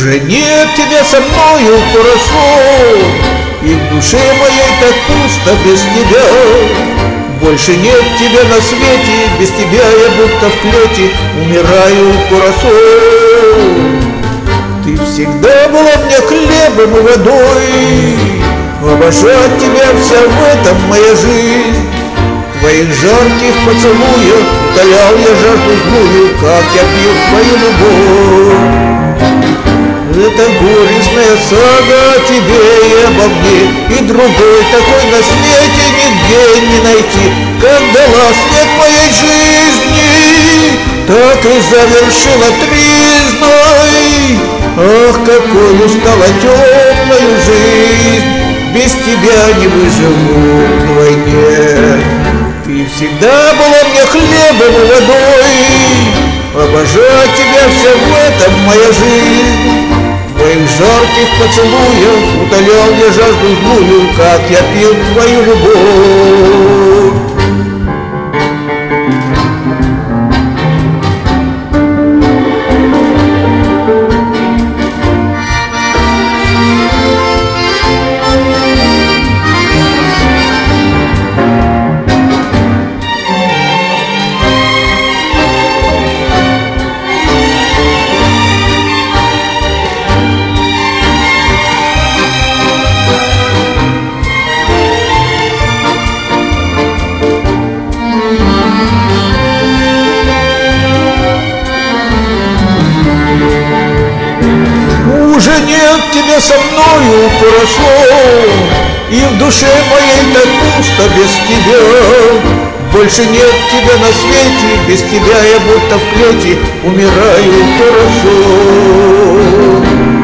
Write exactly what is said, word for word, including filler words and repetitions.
Уже нет тебя со мною хорошо, и в душе моей так пусто без тебя. Больше нет тебя на свете, без тебя я будто в клете умираю хорошо. Ты всегда была мне хлебом и водой, обожать тебя вся в этом моя жизнь. Твоих жарких поцелуев утолял я жажду злую, как я пил твою любовь. Это горестная сага о тебе и обо мне, и другой такой на свете нигде не найти. Как дала свет моей жизни, так и завершила тризной. Ах, какой устала темною жизнь, без тебя не выживу вдвойне. Ты всегда была мне хлебом и водой, обожать тебя вся в этом моя жизнь. Твоих жарких поцелуев утолял я жажду злую, как я пил твою любовь. Уже нет тебя со мною хорошо, и в душе моей так пусто без тебя. Больше нет тебя на свете, без тебя я будто в клете умираю хорошо.